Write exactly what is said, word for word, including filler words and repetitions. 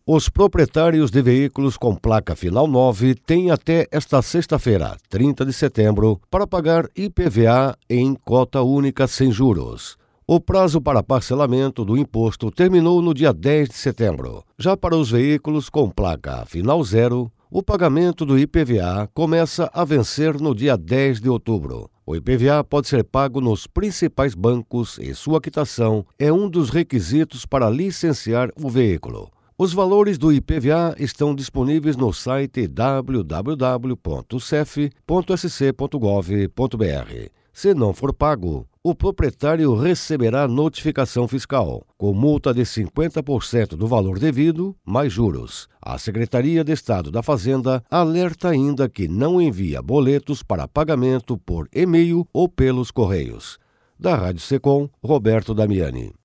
Os proprietários de veículos com placa final nove têm até esta sexta-feira, trinta de setembro, para pagar I P V A em cota única sem juros. O prazo para parcelamento do imposto terminou no dia dez de setembro. Já para os veículos com placa final zero, o pagamento do I P V A começa a vencer no dia dez de outubro. O I P V A pode ser pago nos principais bancos e sua quitação é um dos requisitos para licenciar o veículo. Os valores do I P V A estão disponíveis no site w w w ponto c e f ponto s c ponto gov ponto b r. Se não for pago, o proprietário receberá notificação fiscal, com multa de cinquenta por cento do valor devido, mais juros. A Secretaria de Estado da Fazenda alerta ainda que não envia boletos para pagamento por e-mail ou pelos correios. Da Rádio Secom, Roberto Damiani.